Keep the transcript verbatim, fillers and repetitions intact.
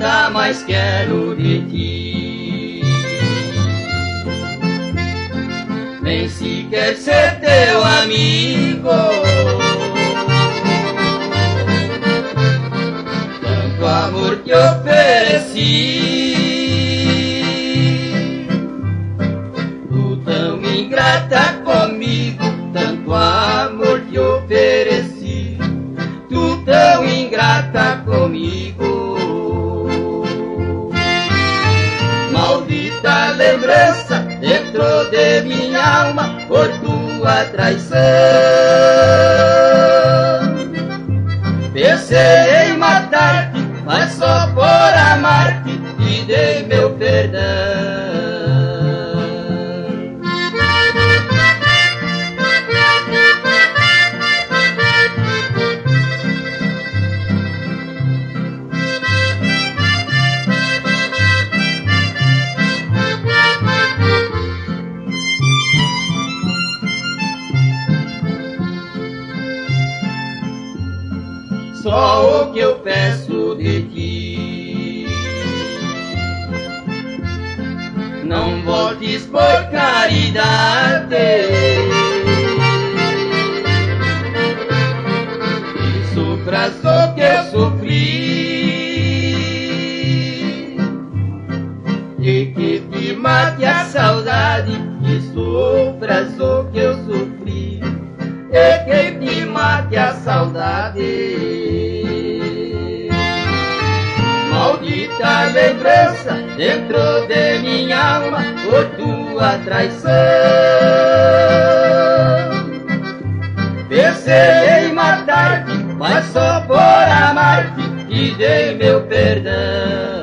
nunca mais quero de ti. Nem sequer ser teu amigo. Tanto amor que ofereci, tu tão ingrata comigo. Tanto amor que ofereci, tu tão ingrata comigo. Maldita lembrança dentro de minha alma por tua traição. Pensei em matar-te, mas só por amar-te te dei meu perdão. Só o que eu peço de ti, não voltes por caridade, e sofras o que eu sofri, e que te mate a saudade, e sofras o que eu sofri, e que te mate a saudade. Maldita lembrança dentro de minha alma por tua traição. Pensei em matar-te, mas só por amar-te te dei meu perdão.